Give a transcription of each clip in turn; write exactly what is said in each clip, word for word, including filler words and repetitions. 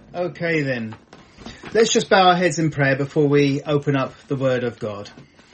Okay then, let's just bow our heads in prayer before we open up the Word of God.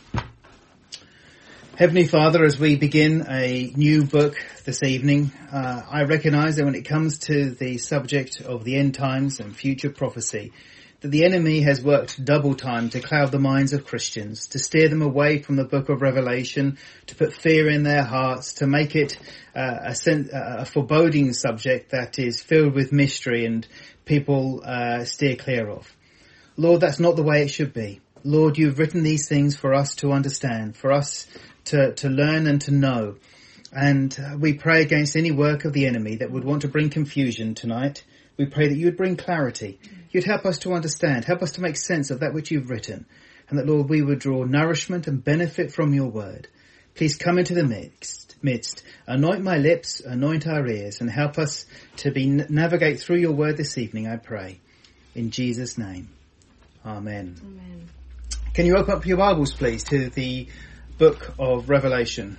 Heavenly Father, as we begin a new book this evening, uh, I recognise that when it comes to the subject of the end times and future prophecy, that the enemy has worked double time to cloud the minds of Christians, to steer them away from the book of Revelation, to put fear in their hearts, to make it uh, a, sen- a foreboding subject that is filled with mystery and people uh, steer clear of. Lord, that's not the way it should be. Lord, you've written these things for us to understand, for us to, to learn and to know. And uh, we pray against any work of the enemy that would want to bring confusion tonight. We pray that you would bring clarity. You'd help us to understand, help us to make sense of that which you've written. And that, Lord, we would draw nourishment and benefit from your word. Please come into the midst, midst. Anoint my lips, anoint our ears, and help us to be navigate through your word this evening, I pray. In Jesus' name. Amen. Amen. Can you open up your Bibles, please, to the book of Revelation?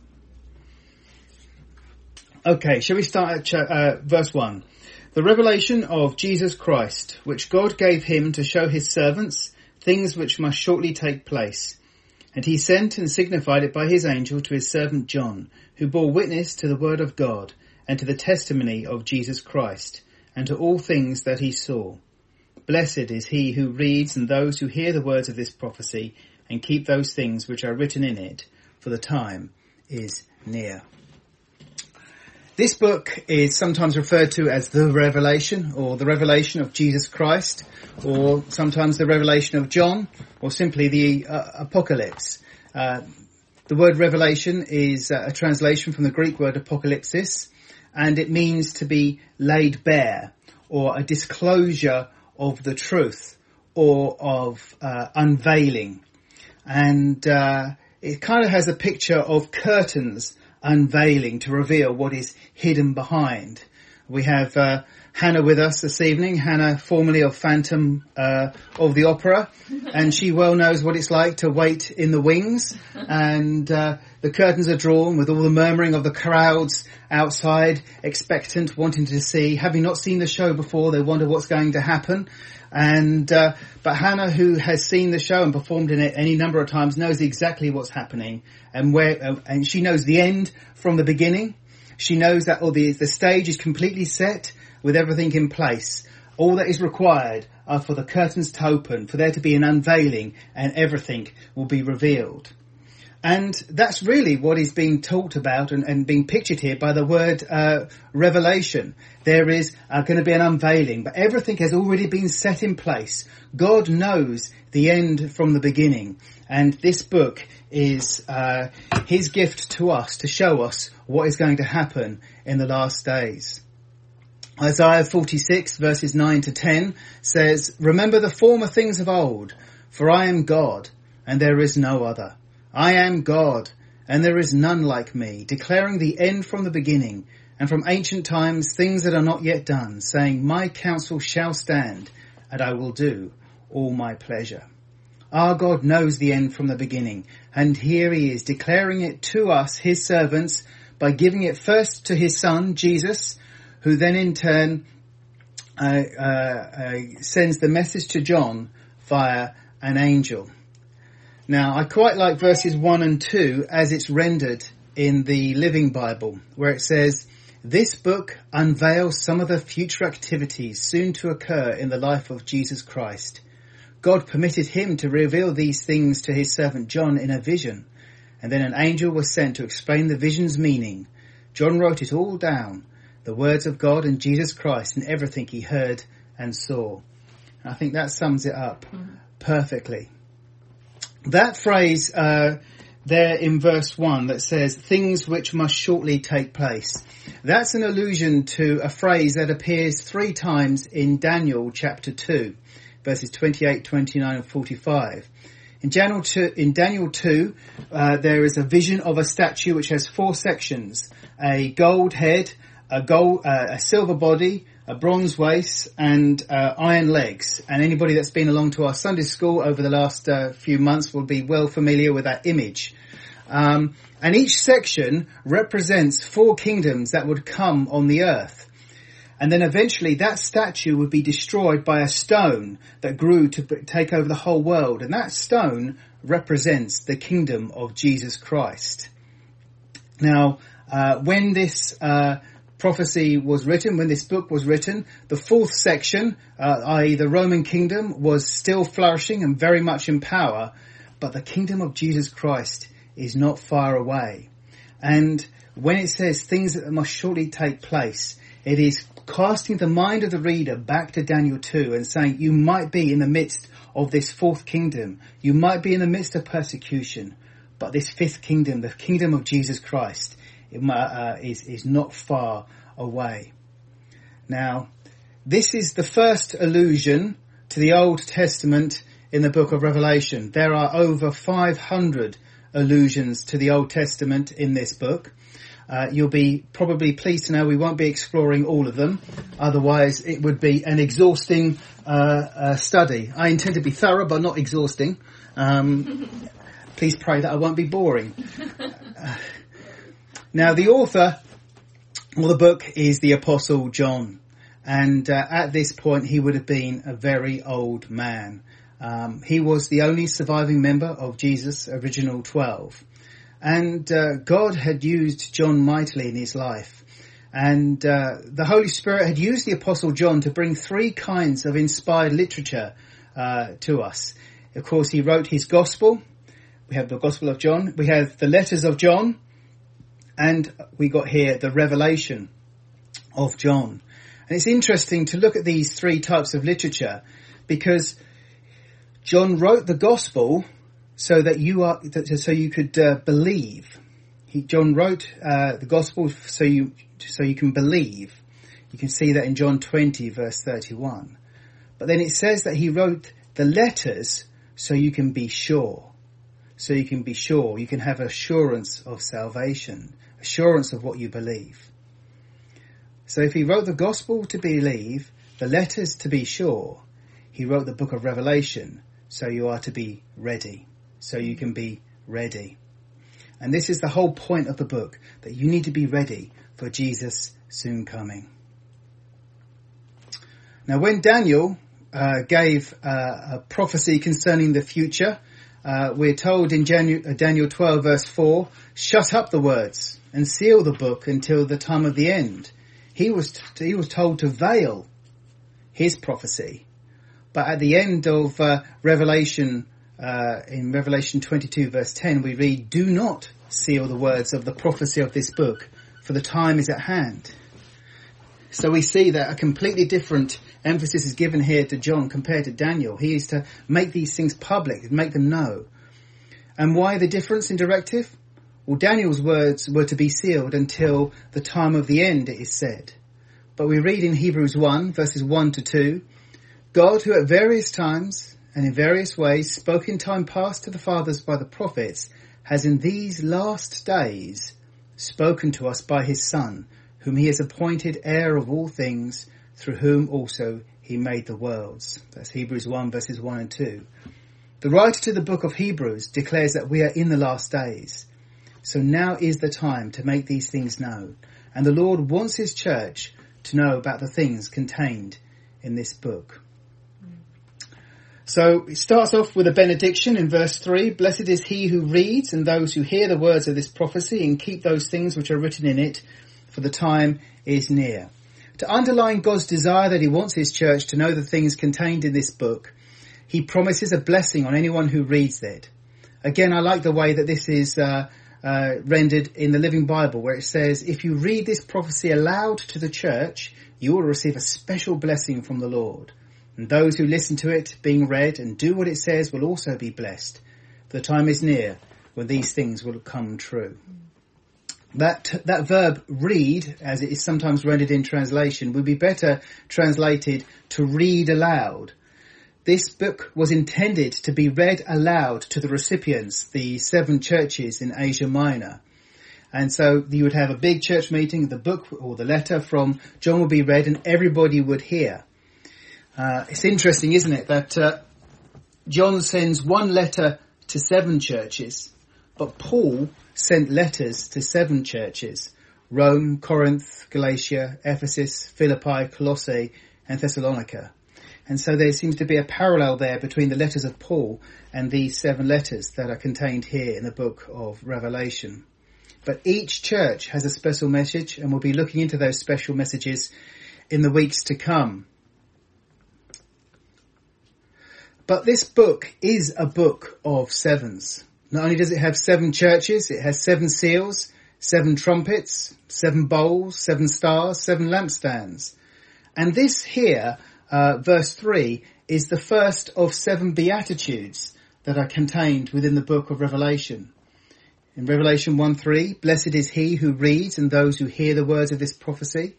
Okay, shall we start at ch- uh, verse one? The revelation of Jesus Christ, which God gave him to show his servants things which must shortly take place. And he sent and signified it by his angel to his servant John, who bore witness to the word of God and to the testimony of Jesus Christ, and to all things that he saw. Blessed is he who reads and those who hear the words of this prophecy and keep those things which are written in it, for the time is near. This book is sometimes referred to as the Revelation, or the Revelation of Jesus Christ, or sometimes the Revelation of John, or simply the uh, Apocalypse. Uh, the word Revelation is uh, a translation from the Greek word apocalypsis, and it means to be laid bare, or a disclosure of the truth, or of uh, unveiling. And uh, it kind of has a picture of curtains unveiling to reveal what is hidden behind. We have uh, Hannah with us this evening, Hannah formerly of Phantom uh, of the Opera, and she well knows what it's like to wait in the wings, and uh, the curtains are drawn with all the murmuring of the crowds outside, expectant, wanting to see. Having not seen the show before, they wonder what's going to happen. And uh, but Hannah, who has seen the show and performed in it any number of times, knows exactly what's happening, and where uh, and she knows the end from the beginning. She knows that all the the stage is completely set with everything in place. All that is required are for the curtains to open, for there to be an unveiling, and everything will be revealed. And that's really what is being talked about and, and being pictured here by the word uh, revelation. There is uh, going to be an unveiling, but everything has already been set in place. God knows the end from the beginning. And this book is uh, his gift to us to show us what is going to happen in the last days. Isaiah forty-six verses nine to ten says, "Remember the former things of old, for I am God, and there is no other. I am God, and there is none like me, declaring the end from the beginning, and from ancient times things that are not yet done, saying, my counsel shall stand, and I will do all my pleasure." Our God knows the end from the beginning, and here he is declaring it to us, his servants, by giving it first to his son, Jesus, who then in turn uh, uh, uh, sends the message to John via an angel. Now, I quite like verses one and two as it's rendered in the Living Bible, where it says, "This book unveils some of the future activities soon to occur in the life of Jesus Christ. God permitted him to reveal these things to his servant John in a vision, and then an angel was sent to explain the vision's meaning. John wrote it all down, the words of God and Jesus Christ and everything he heard and saw." And I think that sums it up mm-hmm. perfectly. That phrase uh, there in verse one that says, "things which must shortly take place," that's an allusion to a phrase that appears three times in Daniel chapter two, verses twenty-eight, twenty-nine and forty-five. In Daniel two, in Daniel two uh, there is a vision of a statue which has four sections: a gold head, a gold, uh, a silver body, a bronze waist, and uh, iron legs. And anybody that's been along to our Sunday school over the last uh, few months will be well familiar with that image. Um, and each section represents four kingdoms that would come on the earth. And then eventually that statue would be destroyed by a stone that grew to take over the whole world. And that stone represents the kingdom of Jesus Christ. Now, uh, when this uh, prophecy was written, when this book was written, the fourth section, uh, that is the Roman kingdom, was still flourishing and very much in power. But the kingdom of Jesus Christ is not far away. And when it says things that must shortly take place, it is casting the mind of the reader back to Daniel two and saying, you might be in the midst of this fourth kingdom. You might be in the midst of persecution. But this fifth kingdom, the kingdom of Jesus Christ, it, uh, is, is not far away. Now, this is the first allusion to the Old Testament in the book of Revelation. There are over five hundred allusions to the Old Testament in this book. Uh, you'll be probably pleased to know we won't be exploring all of them. Otherwise, it would be an exhausting uh, uh, study. I intend to be thorough, but not exhausting. Um, please pray that I won't be boring. Uh, now, the author of the book is the Apostle John. And uh, at this point, he would have been a very old man. Um, he was the only surviving member of Jesus' original twelve. And uh, God had used John mightily in his life. And uh, the Holy Spirit had used the Apostle John to bring three kinds of inspired literature uh, to us. Of course, he wrote his Gospel. We have the Gospel of John. We have the letters of John. And we got here the revelation of John. And it's interesting to look at these three types of literature because John wrote the Gospel so that you are, so you could uh, believe. He, John wrote uh, the Gospel so you so you can believe. You can see that in John twenty, verse thirty-one. But then it says that he wrote the letters so you can be sure. So you can be sure. You can have assurance of salvation, assurance of what you believe. So if he wrote the Gospel to believe, the letters to be sure, he wrote the book of Revelation so you are to be ready. So you can be ready. And this is the whole point of the book, that you need to be ready for Jesus soon coming. Now when Daniel uh, gave uh, a prophecy concerning the future, uh, we're told in Janu- Daniel twelve verse four, shut up the words and seal the book until the time of the end. He was, t- he was told to veil his prophecy. But at the end of uh, Revelation Uh, in Revelation twenty-two verse ten, we read, do not seal the words of the prophecy of this book, for the time is at hand. So we see that a completely different emphasis is given here to John compared to Daniel. He is to make these things public, make them know. And why the difference in directive? Well, Daniel's words were to be sealed until the time of the end, it is said. But we read in Hebrews one, verses one to two, God, who at various times and in various ways spoke in time past to the fathers by the prophets, has in these last days spoken to us by his Son, whom he has appointed heir of all things, through whom also he made the worlds. That's Hebrews one verses one and two. The writer to the book of Hebrews declares that we are in the last days. So now is the time to make these things known. And the Lord wants his church to know about the things contained in this book. So it starts off with a benediction in verse three. Blessed is he who reads and those who hear the words of this prophecy and keep those things which are written in it, for the time is near. To underline God's desire that he wants his church to know the things contained in this book, he promises a blessing on anyone who reads it. Again, I like the way that this is uh, uh, rendered in the Living Bible, where it says, if you read this prophecy aloud to the church, you will receive a special blessing from the Lord. And those who listen to it being read and do what it says will also be blessed. The time is near when these things will come true. That that verb read, as it is sometimes rendered in translation, would be better translated to read aloud. This book was intended to be read aloud to the recipients, the seven churches in Asia Minor. And so you would have a big church meeting, the book or the letter from John would be read and everybody would hear. Uh, it's interesting, isn't it, that uh, John sends one letter to seven churches, but Paul sent letters to seven churches. Rome, Corinth, Galatia, Ephesus, Philippi, Colossae, and Thessalonica. And so there seems to be a parallel there between the letters of Paul and these seven letters that are contained here in the book of Revelation. But each church has a special message, and we'll be looking into those special messages in the weeks to come. But this book is a book of sevens. Not only does it have seven churches, it has seven seals, seven trumpets, seven bowls, seven stars, seven lampstands. And this here, uh, verse three, is the first of seven beatitudes that are contained within the book of Revelation. In Revelation one three, blessed is he who reads and those who hear the words of this prophecy.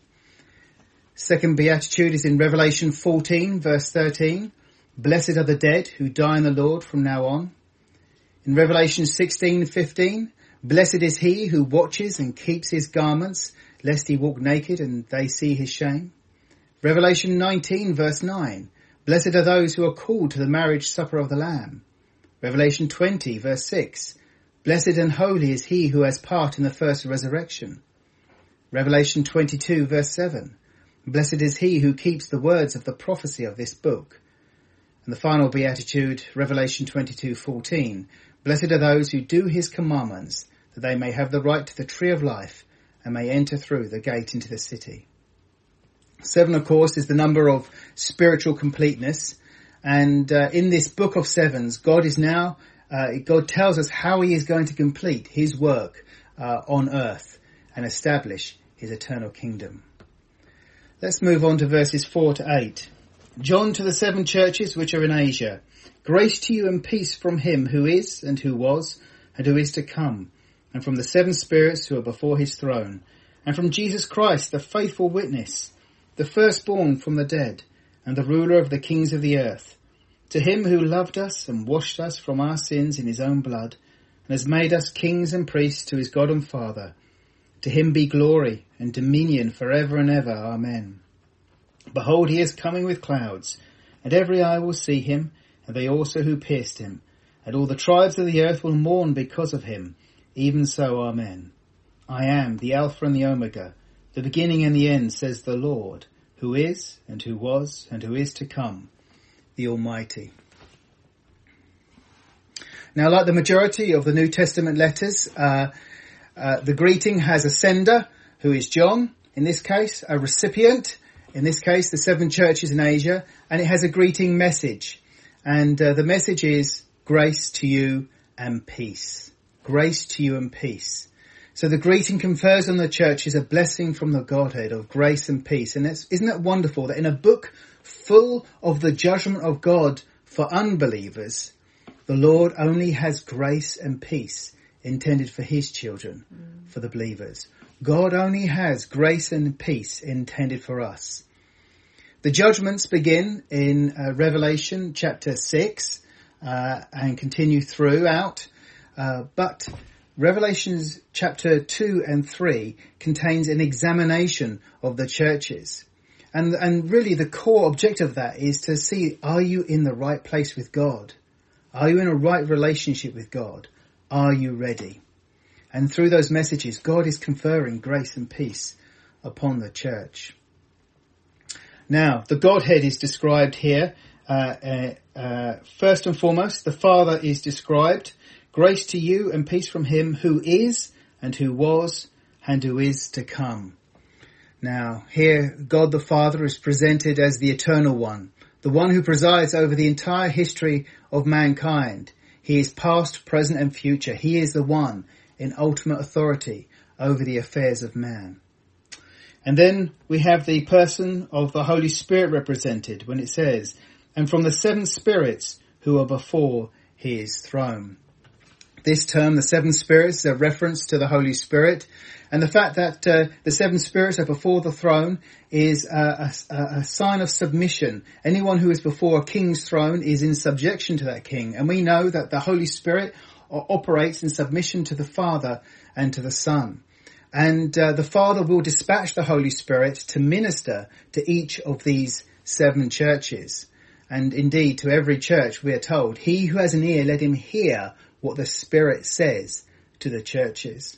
Second beatitude is in Revelation fourteen, verse thirteen. Blessed are the dead who die in the Lord from now on. In Revelation sixteen fifteen, blessed is he who watches and keeps his garments, lest he walk naked and they see his shame. Revelation nineteen verse nine, blessed are those who are called to the marriage supper of the Lamb. Revelation twenty verse six, blessed and holy is he who has part in the first resurrection. Revelation twenty-two verse seven, blessed is he who keeps the words of the prophecy of this book. And the final beatitude, Revelation twenty-two fourteen, blessed are those who do his commandments, that they may have the right to the tree of life and may enter through the gate into the city. Seven, of course, is the number of spiritual completeness. And uh, in this book of sevens, God is now, uh, God tells us how he is going to complete his work uh, on earth and establish his eternal kingdom. Let's move on to verses four to eight. John to the seven churches which are in Asia. Grace to you and peace from him who is and who was and who is to come, and from the seven spirits who are before his throne, and from Jesus Christ, the faithful witness, the firstborn from the dead, and the ruler of the kings of the earth. To him who loved us and washed us from our sins in his own blood, and has made us kings and priests to his God and Father. To him be glory and dominion for ever and ever. Amen. Behold, he is coming with clouds, and every eye will see him, and they also who pierced him. And all the tribes of the earth will mourn because of him. Even so, Amen. I am the Alpha and the Omega, the beginning and the end, says the Lord, who is, and who was, and who is to come, the Almighty. Now, like the majority of the New Testament letters, uh, uh, the greeting has a sender, who is John, in this case, a recipient, in this case, the seven churches in Asia, and it has a greeting message. And uh, the message is grace to you and peace. Grace to you and peace. So the greeting confers on the churches a blessing from the Godhead of grace and peace. And it's, isn't it wonderful that in a book full of the judgment of God for unbelievers, the Lord only has grace and peace intended for his children, mm. for the believers. God only has grace and peace intended for us. The judgments begin in uh, Revelation chapter six uh, and continue throughout, uh, but Revelations chapter two and three contains an examination of the churches. And, and really the core objective of that is to see, are you in the right place with God? Are you in a right relationship with God? Are you ready? And through those messages, God is conferring grace and peace upon the church. Now, the Godhead is described here. Uh, uh, uh, first and foremost, the Father is described. Grace to you and peace from him who is and who was and who is to come. Now, here, God the Father is presented as the Eternal One, the one who presides over the entire history of mankind. He is past, present and future. He is the one in ultimate authority over the affairs of man. And then we have the person of the Holy Spirit represented when it says, and from the seven spirits who are before his throne. This term, the seven spirits, is a reference to the Holy Spirit. And the fact that uh, the seven spirits are before the throne is uh, a, a sign of submission. Anyone who is before a king's throne is in subjection to that king. And we know that the Holy Spirit operates in submission to the Father and to the Son. And uh, the Father will dispatch the Holy Spirit to minister to each of these seven churches. And indeed, to every church we are told, he who has an ear, let him hear what the Spirit says to the churches.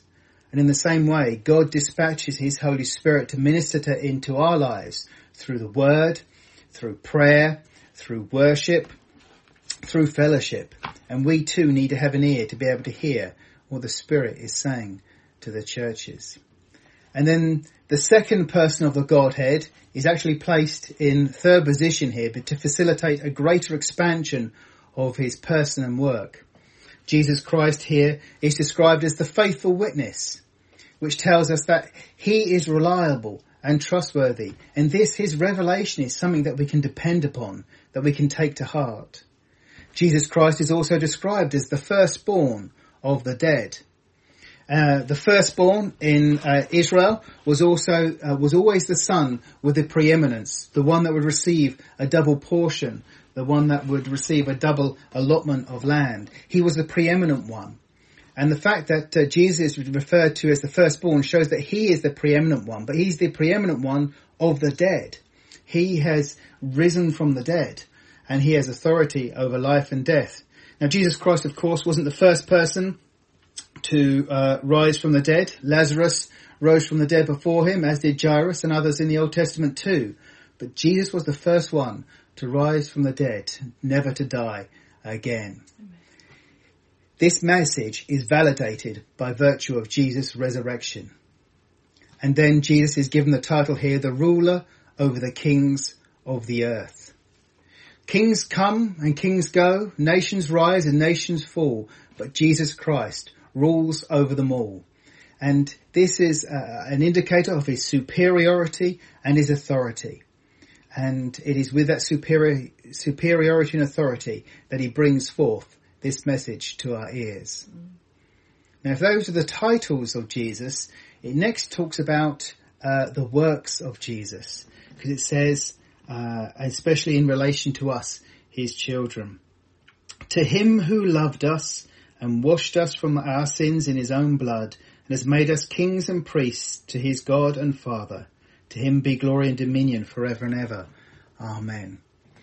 And in the same way, God dispatches his Holy Spirit to minister to, into our lives through the word, through prayer, through worship, through fellowship. And we too need to have an ear to be able to hear what the Spirit is saying to the churches. And then the second person of the Godhead is actually placed in third position here, but to facilitate a greater expansion of his person and work. Jesus Christ here is described as the faithful witness, which tells us that he is reliable and trustworthy. And this, his revelation, is something that we can depend upon, that we can take to heart. Jesus Christ is also described as the firstborn of the dead. Uh, the firstborn in uh, Israel was also uh, was always the son with the preeminence, the one that would receive a double portion, the one that would receive a double allotment of land. He was the preeminent one. And the fact that uh, Jesus is referred to as the firstborn shows that he is the preeminent one, but he's the preeminent one of the dead. He has risen from the dead, and he has authority over life and death. Now, Jesus Christ, of course, wasn't the first person to uh, rise from the dead. Lazarus rose from the dead before him, as did Jairus and others in the Old Testament too. But Jesus was the first one to rise from the dead, never to die again. Amen. This message is validated by virtue of Jesus' resurrection. And then Jesus is given the title here, the ruler over the kings of the earth. Kings come and kings go, nations rise and nations fall, but Jesus Christ rules over them all. And this is uh, an indicator of his superiority and his authority. And it is with that superior, superiority and authority that he brings forth this message to our ears. Mm. Now, if those are the titles of Jesus, it next talks about uh, the works of Jesus, because it says, uh, especially in relation to us, his children. To him who loved us and washed us from our sins in his own blood, and has made us kings and priests to his God and Father. To him be glory and dominion forever and ever. Amen.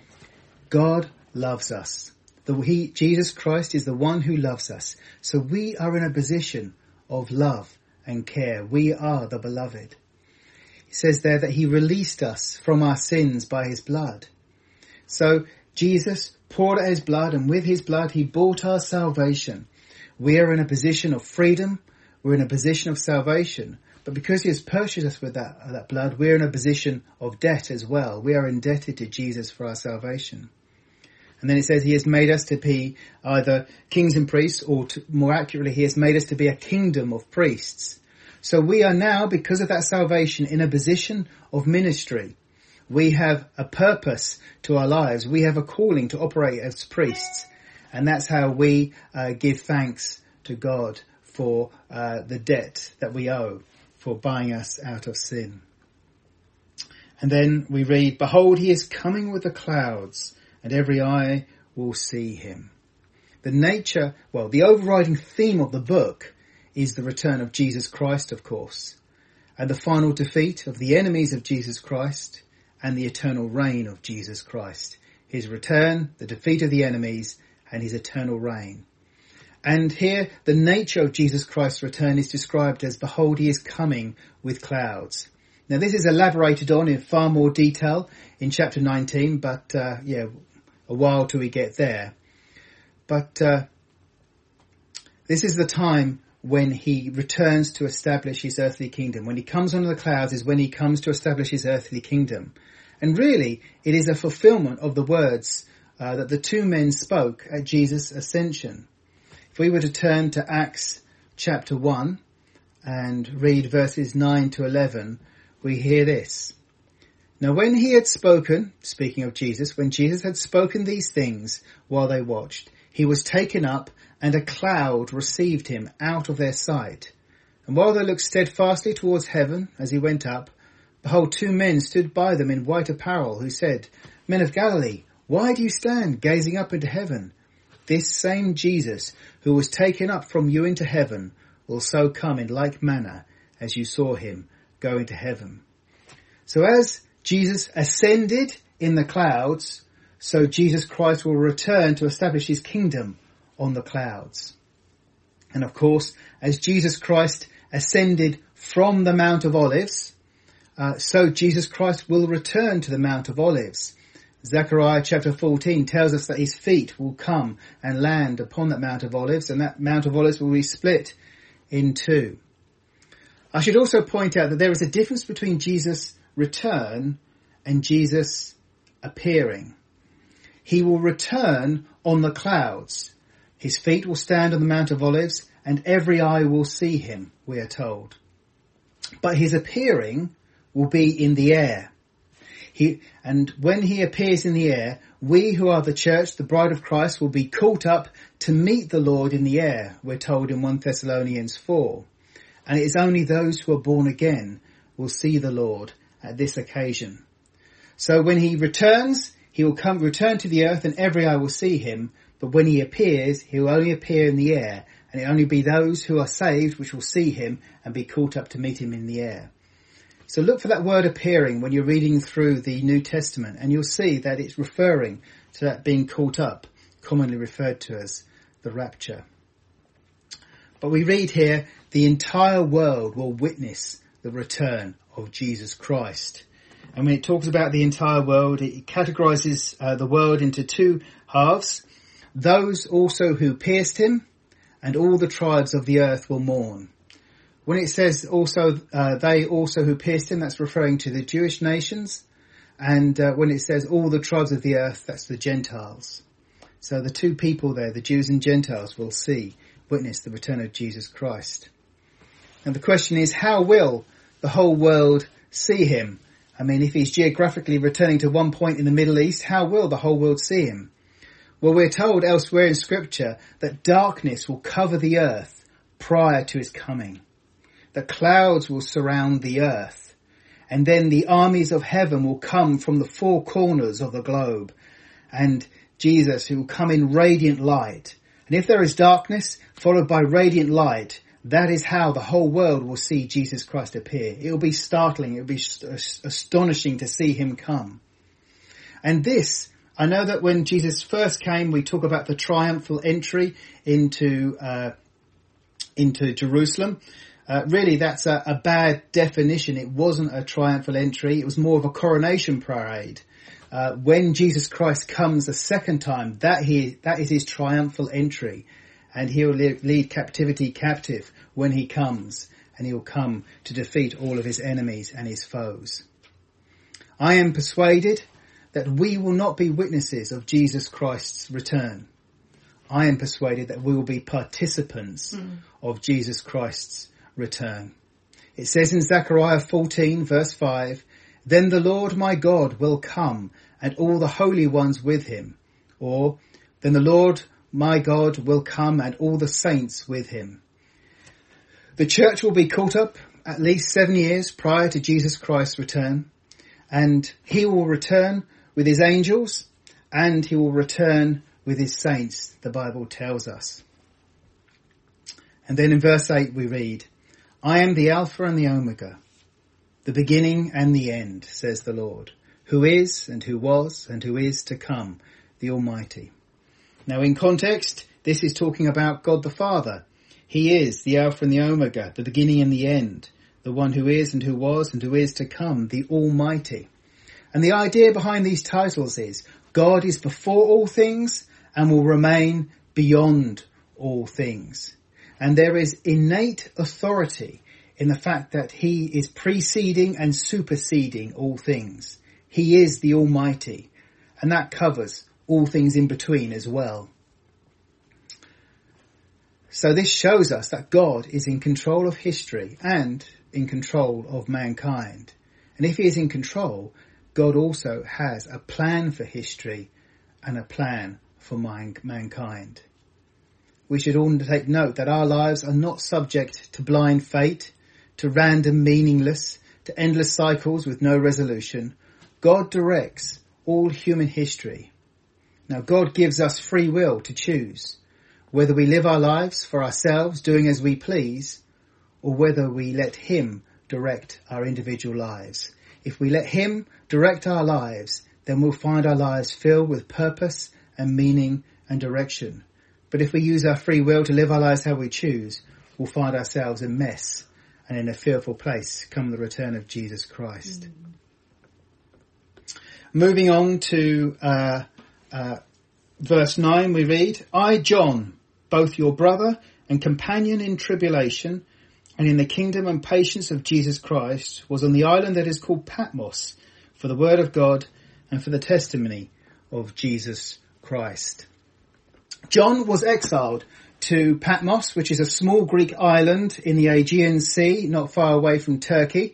God loves us. The, he, Jesus Christ is the one who loves us. So we are in a position of love and care. We are the beloved. He says there that he released us from our sins by his blood. So Jesus poured out his blood, and with his blood he bought our salvation. We are in a position of freedom. We're in a position of salvation. But because he has purchased us with that, uh, that blood, we're in a position of debt as well. We are indebted to Jesus for our salvation. And then it says he has made us to be either kings and priests, or to, more accurately, he has made us to be a kingdom of priests. So we are now, because of that salvation, in a position of ministry. We have a purpose to our lives. We have a calling to operate as priests. And that's how we uh, give thanks to God for uh, the debt that we owe, for buying us out of sin. And then we read, behold, he is coming with the clouds, and every eye will see him. The nature, well, the overriding theme of the book is the return of Jesus Christ, of course, and the final defeat of the enemies of Jesus Christ and the eternal reign of Jesus Christ. His return, the defeat of the enemies, and his eternal reign. And here, the nature of Jesus Christ's return is described as, behold, he is coming with clouds. Now, this is elaborated on in far more detail in chapter nineteen, but, uh, yeah, a while till we get there. But, uh, this is the time when he returns to establish his earthly kingdom. When he comes on the clouds is when he comes to establish his earthly kingdom. And really, it is a fulfillment of the words uh, that the two men spoke at Jesus' ascension. If we were to turn to Acts chapter one and read verses nine to eleven, we hear this. Now when he had spoken, speaking of Jesus, when Jesus had spoken these things while they watched, he was taken up, and a cloud received him out of their sight. And while they looked steadfastly towards heaven as he went up, behold, two men stood by them in white apparel, who said, Men of Galilee, why do you stand gazing up into heaven? This same Jesus, who was taken up from you into heaven, will so come in like manner as you saw him go into heaven. So as Jesus ascended in the clouds, so Jesus Christ will return to establish his kingdom on the clouds. And of course, as Jesus Christ ascended from the Mount of Olives, uh, so Jesus Christ will return to the Mount of Olives. Zechariah chapter fourteen tells us that his feet will come and land upon that Mount of Olives, and that Mount of Olives will be split in two. I should also point out that there is a difference between Jesus' return and Jesus' appearing. He will return on the clouds. His feet will stand on the Mount of Olives, and every eye will see him, we are told. But his appearing will be in the air. He, and when he appears in the air, we who are the church, the bride of Christ, will be caught up to meet the Lord in the air, we're told in First Thessalonians four. And it is only those who are born again will see the Lord at this occasion. So when he returns, he will come, return to the earth, and every eye will see him. But when he appears, he will only appear in the air, and it will only be those who are saved which will see him and be caught up to meet him in the air. So look for that word appearing when you're reading through the New Testament, and you'll see that it's referring to that being caught up, commonly referred to as the rapture. But we read here, the entire world will witness the return of Jesus Christ. And when it talks about the entire world, it categorizes uh, the world into two halves. Those also who pierced him, and all the tribes of the earth will mourn. When it says also, uh, they also who pierced him, that's referring to the Jewish nations. And uh, when it says all the tribes of the earth, that's the Gentiles. So the two people there, the Jews and Gentiles, will see, witness the return of Jesus Christ. And the question is, how will the whole world see him? I mean, if he's geographically returning to one point in the Middle East, how will the whole world see him? Well, we're told elsewhere in Scripture that darkness will cover the earth prior to his coming. The clouds will surround the earth, and then the armies of heaven will come from the four corners of the globe, and Jesus, who will come in radiant light. And if there is darkness followed by radiant light, that is how the whole world will see Jesus Christ appear. It will be startling, it will be astonishing to see him come. And this, I know that when Jesus first came, we talk about the triumphal entry into uh, into Jerusalem. Uh, really, that's a, a bad definition. It wasn't a triumphal entry. It was more of a coronation parade. Uh, when Jesus Christ comes a second time, that he that is his triumphal entry. And he will lead captivity captive when he comes. And he will come to defeat all of his enemies and his foes. I am persuaded that we will not be witnesses of Jesus Christ's return. I am persuaded that we will be participants mm. of Jesus Christ's return. It says in Zechariah fourteen verse five, then the Lord my God will come and all the holy ones with him. Or, then the Lord my God will come and all the saints with him. The church will be caught up at least seven years prior to Jesus Christ's return, and he will return with his angels, and he will return with his saints, the Bible tells us. And then in verse eight we read, I am the Alpha and the Omega, the beginning and the end, says the Lord, who is and who was and who is to come, the Almighty. Now in context, this is talking about God the Father. He is the Alpha and the Omega, the beginning and the end, the one who is and who was and who is to come, the Almighty. And the idea behind these titles is God is before all things and will remain beyond all things. And there is innate authority in the fact that he is preceding and superseding all things. He is the Almighty, and that covers all things in between as well. So this shows us that God is in control of history and in control of mankind. And if he is in control, God also has a plan for history and a plan for man- mankind. We should all take note that our lives are not subject to blind fate, to random meaningless, to endless cycles with no resolution. God directs all human history. Now God gives us free will to choose whether we live our lives for ourselves, doing as we please, or whether we let him direct our individual lives. If we let him direct our lives, then we'll find our lives filled with purpose and meaning and direction. But if we use our free will to live our lives how we choose, we'll find ourselves a mess and in a fearful place come the return of Jesus Christ. Mm. Moving on to uh, uh, verse nine, we read, I, John, both your brother and companion in tribulation and in the kingdom and patience of Jesus Christ, was on the island that is called Patmos for the word of God and for the testimony of Jesus Christ. John was exiled to Patmos, which is a small Greek island in the Aegean Sea, not far away from Turkey.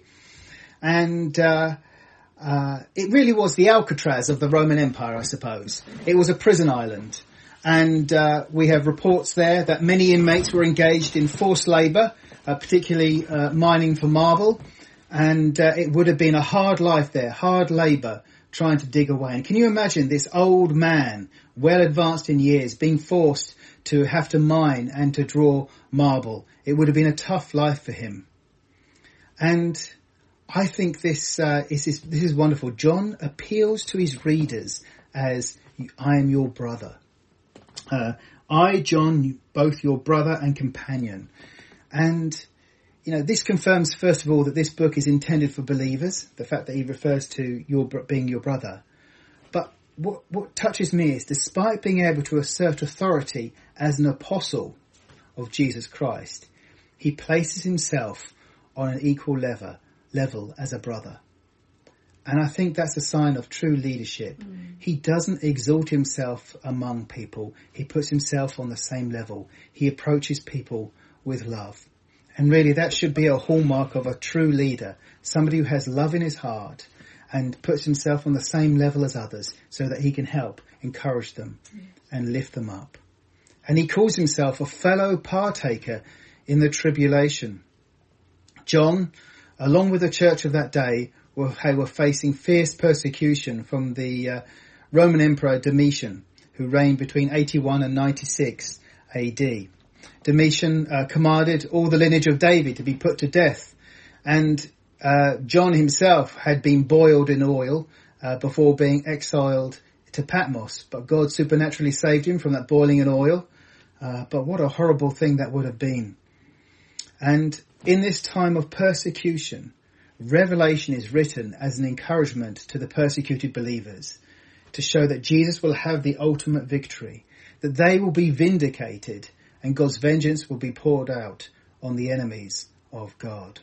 And uh, uh, it really was the Alcatraz of the Roman Empire, I suppose. It was a prison island. And uh, we have reports there that many inmates were engaged in forced labour, uh, particularly uh, mining for marble. And uh, it would have been a hard life there, hard labour, trying to dig away. And can you imagine this old man, well advanced in years, being forced to have to mine and to draw marble? It would have been a tough life for him. And I think this, uh, is, this, this is wonderful. John appeals to his readers as, I am your brother. Uh, I, John, both your brother and companion. And, you know, this confirms, first of all, that this book is intended for believers, the fact that he refers to your being your brother. But what, what touches me is, despite being able to assert authority as an apostle of Jesus Christ, he places himself on an equal level, level as a brother. And I think that's a sign of true leadership. Mm. He doesn't exalt himself among people. He puts himself on the same level. He approaches people with love. And really that should be a hallmark of a true leader, somebody who has love in his heart and puts himself on the same level as others so that he can help, encourage them and lift them up. And he calls himself a fellow partaker in the tribulation. John, along with the church of that day, were, they were facing fierce persecution from the uh, Roman Emperor Domitian, who reigned between eighty-one and ninety-six A D. Domitian uh, commanded all the lineage of David to be put to death, and uh, John himself had been boiled in oil uh, before being exiled to Patmos, but God supernaturally saved him from that boiling in oil. Uh, but what a horrible thing that would have been. And in this time of persecution, Revelation is written as an encouragement to the persecuted believers to show that Jesus will have the ultimate victory, that they will be vindicated and God's vengeance will be poured out on the enemies of God.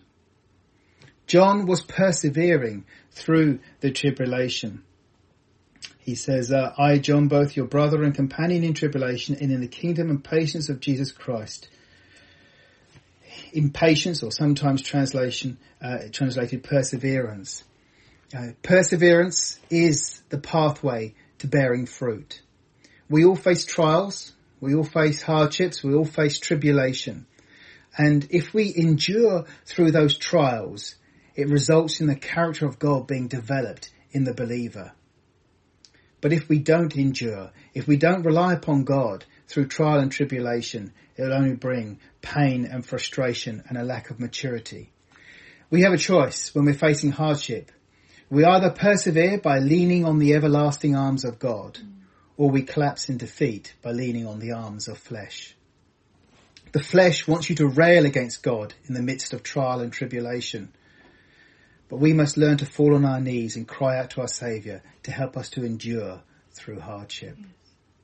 John was persevering through the tribulation. He says, uh, I, John, both your brother and companion in tribulation and in the kingdom and patience of Jesus Christ. Impatience, or sometimes translation uh, translated perseverance. Uh, perseverance is the pathway to bearing fruit. We all face trials, we all face hardships, we all face tribulation. And if we endure through those trials, it results in the character of God being developed in the believer. But if we don't endure, if we don't rely upon God through trial and tribulation, it will only bring pain and frustration and a lack of maturity. We have a choice when we're facing hardship. We either persevere by leaning on the everlasting arms of God, or we collapse in defeat by leaning on the arms of flesh. The flesh wants you to rail against God in the midst of trial and tribulation. But we must learn to fall on our knees and cry out to our Saviour to help us to endure through hardship. Yes.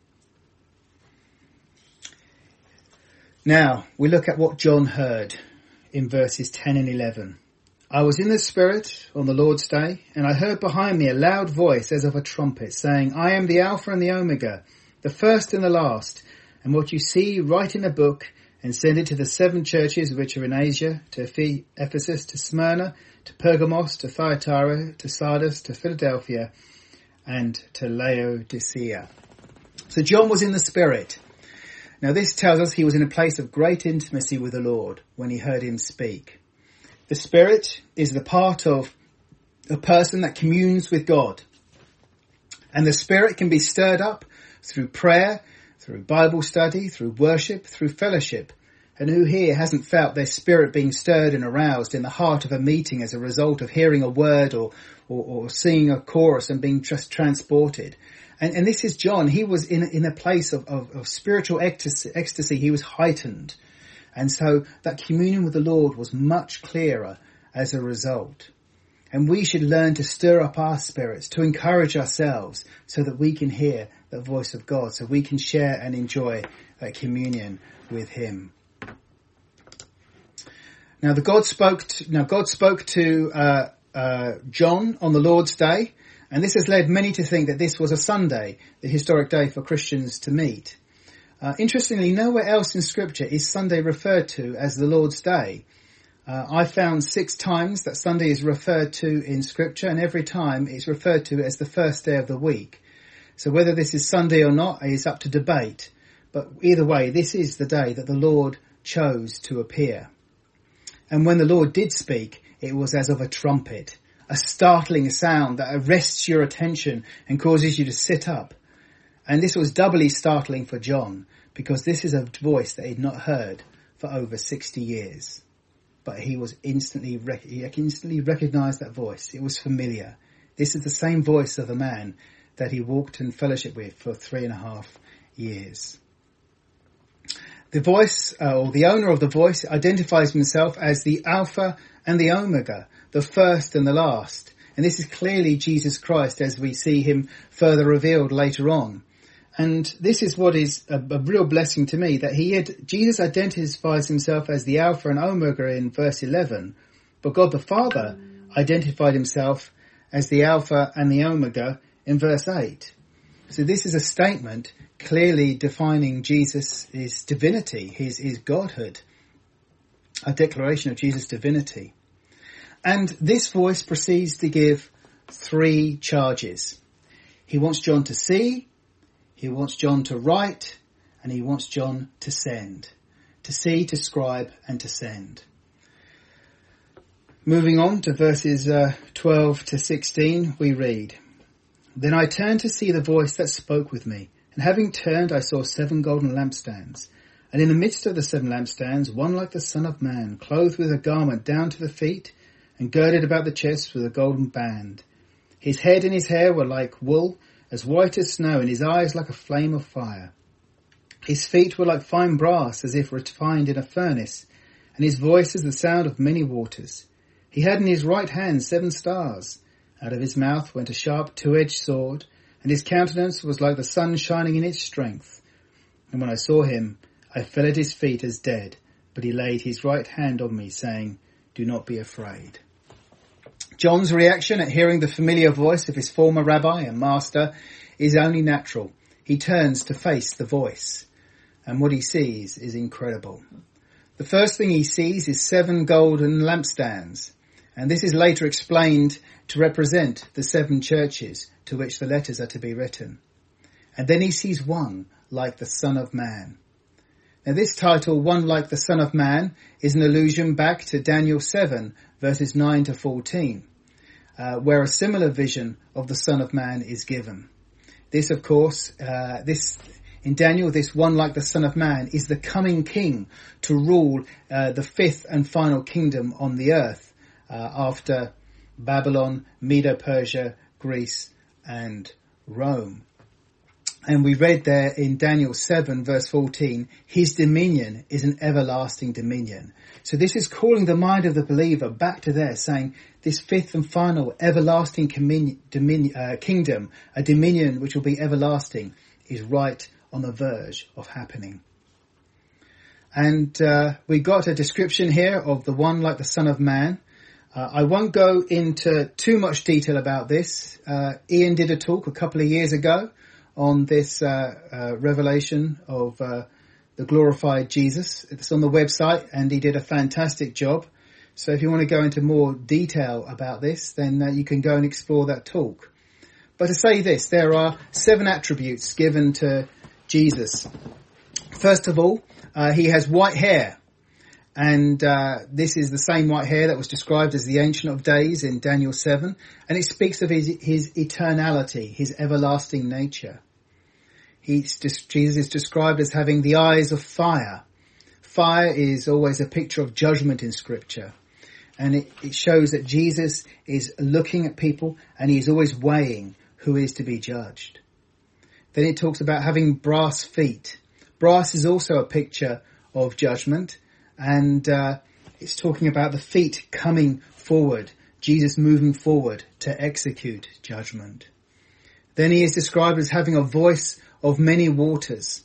Now, we look at what John heard in verses ten and eleven. I was in the Spirit on the Lord's day, and I heard behind me a loud voice as of a trumpet, saying, I am the Alpha and the Omega, the first and the last. And what you see, write in a book and send it to the seven churches which are in Asia, to Ephesus, to Smyrna, to Pergamos, to Thyatira, to Sardis, to Philadelphia, and to Laodicea. So John was in the Spirit. Now this tells us he was in a place of great intimacy with the Lord when he heard him speak. The Spirit is the part of a person that communes with God. And the Spirit can be stirred up through prayer, through Bible study, through worship, through fellowship. And who here hasn't felt their spirit being stirred and aroused in the heart of a meeting as a result of hearing a word or, or, or seeing a chorus and being just transported? And, and this is John. He was in, in a place of, of, of spiritual ecstasy, ecstasy. He was heightened. And so that communion with the Lord was much clearer as a result. And we should learn to stir up our spirits, to encourage ourselves so that we can hear the voice of God, so we can share and enjoy that communion with him. Now the God spoke to, now God spoke to uh, uh, John on the Lord's Day, and this has led many to think that this was a Sunday, the historic day for Christians to meet. Uh, interestingly, nowhere else in Scripture is Sunday referred to as the Lord's Day. Uh, I found six times that Sunday is referred to in Scripture, and every time it's referred to as the first day of the week. So whether this is Sunday or not is up to debate. But either way, this is the day that the Lord chose to appear. And when the Lord did speak, it was as of a trumpet, a startling sound that arrests your attention and causes you to sit up. And this was doubly startling for John, because this is a voice that he had not heard for over sixty years. But he was instantly, rec- he instantly recognized that voice. It was familiar. This is the same voice of the man that he walked in fellowship with for three and a half years. The voice, uh, or the owner of the voice, identifies himself as the Alpha and the Omega, the first and the last. And this is clearly Jesus Christ as we see him further revealed later on. And this is what is a, a real blessing to me, that he had, Jesus identifies himself as the Alpha and Omega in verse eleven, but God the Father identified himself as the Alpha and the Omega in verse eight. So this is a statement clearly defining Jesus' divinity, his, his godhood, a declaration of Jesus' divinity. And this voice proceeds to give three charges. He wants John to see, he wants John to write, and he wants John to send. To see, to scribe, and to send. Moving on to verses uh, twelve to sixteen, we read, Then I turned to see the voice that spoke with me, and having turned I saw seven golden lampstands. And in the midst of the seven lampstands, one like the Son of Man, clothed with a garment down to the feet, and girded about the chest with a golden band. His head and his hair were like wool, as white as snow, and his eyes like a flame of fire. His feet were like fine brass, as if refined in a furnace, and his voice as the sound of many waters. He had in his right hand seven stars. Out of his mouth went a sharp two-edged sword, and his countenance was like the sun shining in its strength. And when I saw him, I fell at his feet as dead, but he laid his right hand on me, saying, Do not be afraid. John's reaction at hearing the familiar voice of his former rabbi and master is only natural. He turns to face the voice, and what he sees is incredible. The first thing he sees is seven golden lampstands, and this is later explained to represent the seven churches to which the letters are to be written. And then he sees one like the Son of Man. Now this title, One Like the Son of Man, is an allusion back to Daniel seven, verses nine to fourteen, uh, where a similar vision of the Son of Man is given. This, of course, uh, this in Daniel, this one like the Son of Man is the coming king to rule uh, the fifth and final kingdom on the earth uh, after Babylon, Medo-Persia, Greece, and Rome. And we read there in Daniel seven verse fourteen, his dominion is an everlasting dominion. So this is calling the mind of the believer back to there, saying this fifth and final everlasting commun- dominion, uh, kingdom, a dominion which will be everlasting, is right on the verge of happening. And uh, we got a description here of the one like the Son of Man. Uh, I won't go into too much detail about this. Uh, Ian did a talk a couple of years ago on this uh, uh, revelation of uh, the glorified Jesus. It's on the website, and he did a fantastic job. So if you want to go into more detail about this, then uh, you can go and explore that talk. But to say this, there are seven attributes given to Jesus. First of all, uh, he has white hair. And uh, this is the same white hair that was described as the Ancient of Days in Daniel seven. And it speaks of his, his eternality, his everlasting nature. He's, Jesus is described as having the eyes of fire. Fire is always a picture of judgment in Scripture. And it, it shows that Jesus is looking at people and he is always weighing who is to be judged. Then it talks about having brass feet. Brass is also a picture of judgment. And uh, it's talking about the feet coming forward, Jesus moving forward to execute judgment. Then he is described as having a voice of many waters.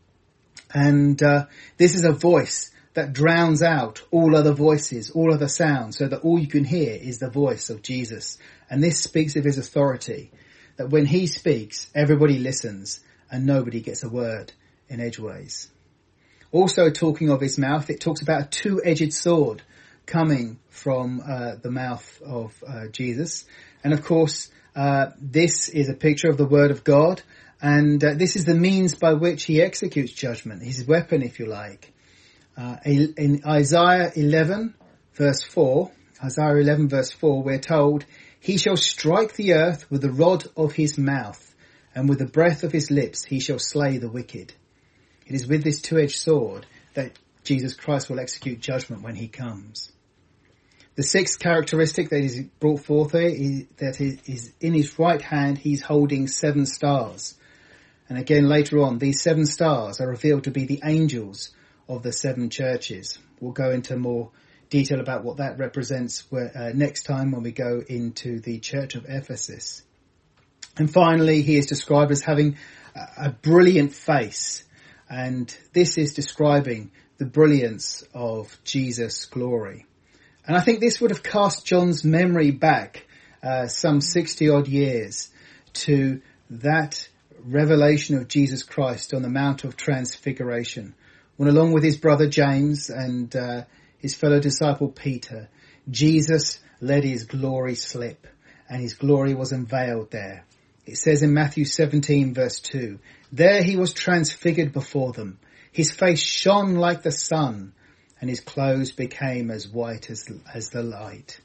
And uh, this is a voice that drowns out all other voices, all other sounds, so that all you can hear is the voice of Jesus. And this speaks of his authority, that when he speaks, everybody listens and nobody gets a word in edgeways. Also talking of his mouth, it talks about a two-edged sword coming from uh, the mouth of uh, Jesus. And of course, uh, this is a picture of the word of God. And uh, this is the means by which he executes judgment, his weapon, if you like. Uh, in Isaiah eleven, verse four, Isaiah eleven, verse four, we're told, he shall strike the earth with the rod of his mouth, and with the breath of his lips he shall slay the wicked. It is with this two-edged sword that Jesus Christ will execute judgment when he comes. The sixth characteristic that is brought forth here is that he is in his right hand he's holding seven stars. And again later on, these seven stars are revealed to be the angels of the seven churches. We'll go into more detail about what that represents where, uh, next time when we go into the church of Ephesus. And finally, he is described as having a, a brilliant face. And this is describing the brilliance of Jesus' glory. And I think this would have cast John's memory back uh, some sixty odd years to that revelation of Jesus Christ on the Mount of Transfiguration, when along with his brother James and uh, his fellow disciple Peter, Jesus let his glory slip, and his glory was unveiled there. It says in Matthew seventeen verse two, there he was transfigured before them. His face shone like the sun, and his clothes became as white as, as the light.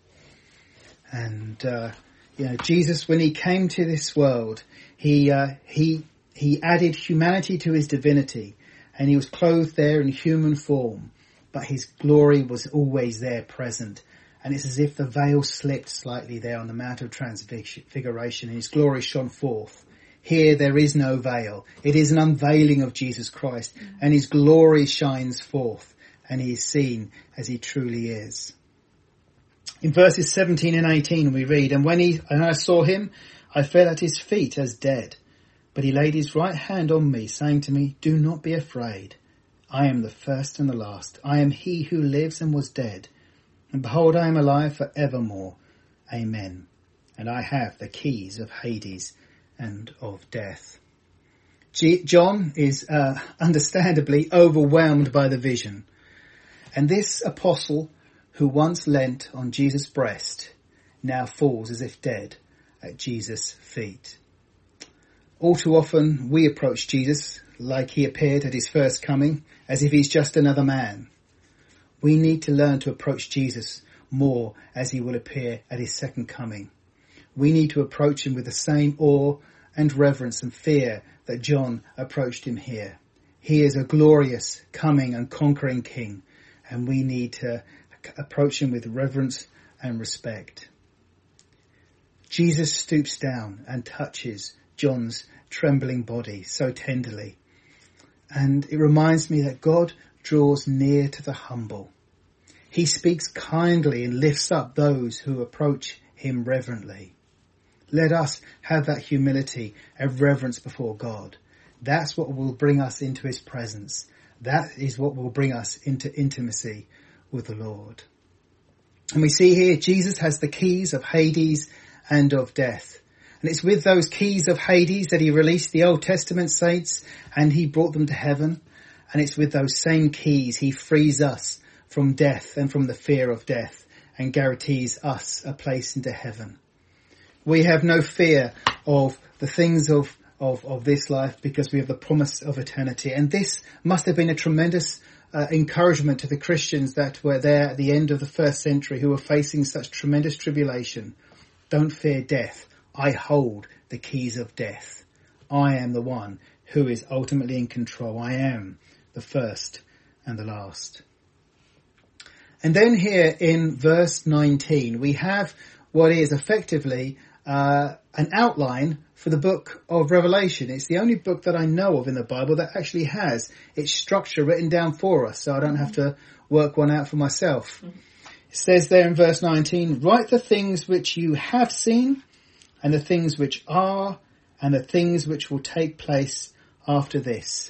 And, uh, you know, Jesus, when he came to this world, he, uh, he, he added humanity to his divinity, and he was clothed there in human form, but his glory was always there present. And it's as if the veil slipped slightly there on the Mount of Transfiguration, and his glory shone forth. Here there is no veil. It is an unveiling of Jesus Christ, and his glory shines forth, and he is seen as he truly is. In verses seventeen and eighteen we read, And when he and I saw him, I fell at his feet as dead. But he laid his right hand on me, saying to me, Do not be afraid. I am the first and the last. I am he who lives and was dead. And behold, I am alive for evermore. Amen. And I have the keys of Hades and of death. G- John is uh, understandably overwhelmed by the vision. And this apostle, who once leant on Jesus' breast, now falls as if dead at Jesus' feet. All too often we approach Jesus like he appeared at his first coming, as if he's just another man. We need to learn to approach Jesus more as he will appear at his second coming. We need to approach him with the same awe and reverence and fear that John approached him here. He is a glorious, coming and conquering king, and we need to approach him with reverence and respect. Jesus stoops down and touches John's trembling body so tenderly. And it reminds me that God draws near to the humble. He speaks kindly and lifts up those who approach him reverently. Let us have that humility and reverence before God. That's what will bring us into his presence. That is what will bring us into intimacy with the Lord. And we see here Jesus has the keys of Hades and of death. And it's with those keys of Hades that he released the Old Testament saints and he brought them to heaven. And it's with those same keys he frees us from death and from the fear of death and guarantees us a place into heaven. We have no fear of the things of, of, of this life because we have the promise of eternity. And this must have been a tremendous uh, encouragement to the Christians that were there at the end of the first century who were facing such tremendous tribulation. Don't fear death. I hold the keys of death. I am the one who is ultimately in control. I am the first and the last. And then here in verse nineteen, we have what is effectively uh, an outline for the book of Revelation. It's the only book that I know of in the Bible that actually has its structure written down for us, so I don't have to work one out for myself. It says there in verse nineteen, write the things which you have seen, and the things which are, and the things which will take place after this.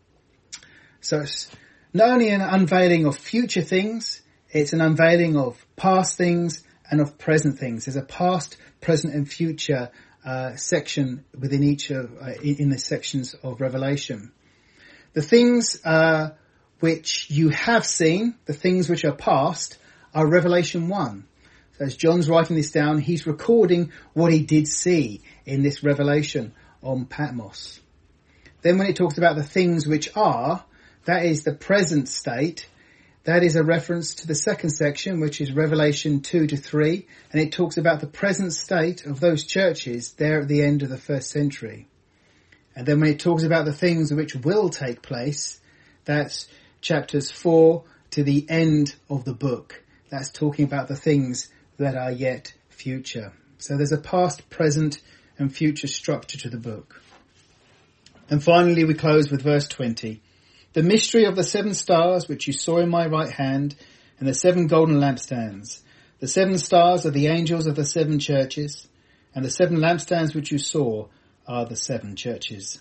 So it's not only an unveiling of future things, it's an unveiling of past things and of present things. There's a past, present and future uh, section within each of, uh, in the sections of Revelation. The things uh, which you have seen, the things which are past, are Revelation one. So as John's writing this down, he's recording what he did see in this revelation on Patmos. Then when it talks about the things which are, that is the present state. That is a reference to the second section, which is Revelation two to three, and it talks about the present state of those churches there at the end of the first century. And then when it talks about the things which will take place, that's chapters four to the end of the book. That's talking about the things that are yet future. So there's a past, present and future structure to the book. And finally we close with verse twenty. The mystery of the seven stars which you saw in my right hand, and the seven golden lampstands. The seven stars are the angels of the seven churches, and the seven lampstands which you saw are the seven churches.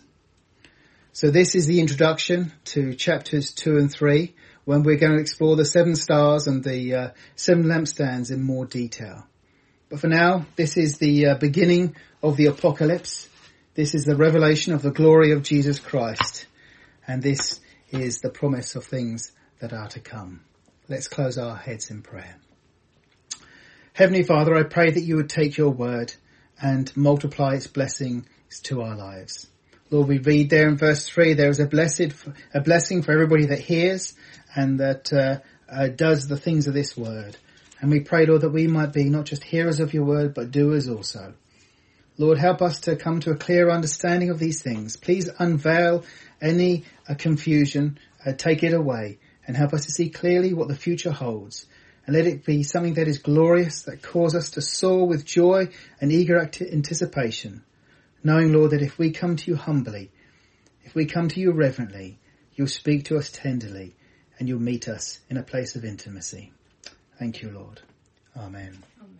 So this is the introduction to chapters two and three, when we're going to explore the seven stars and the uh, seven lampstands in more detail. But for now, this is the uh, beginning of the apocalypse. This is the revelation of the glory of Jesus Christ. And this is the promise of things that are to come. Let's close our heads in prayer. Heavenly Father, I pray that you would take your word and multiply its blessings to our lives. Lord, we read there in verse three, there is a blessed, a blessing for everybody that hears and that uh, uh, does the things of this word. And we pray, Lord, that we might be not just hearers of your word, but doers also. Lord, help us to come to a clear understanding of these things. Please unveil any uh, confusion, uh, take it away, and help us to see clearly what the future holds. And let it be something that is glorious, that causes us to soar with joy and eager anticipation, knowing, Lord, that if we come to you humbly, if we come to you reverently, you'll speak to us tenderly, and you'll meet us in a place of intimacy. Thank you, Lord. Amen. Amen.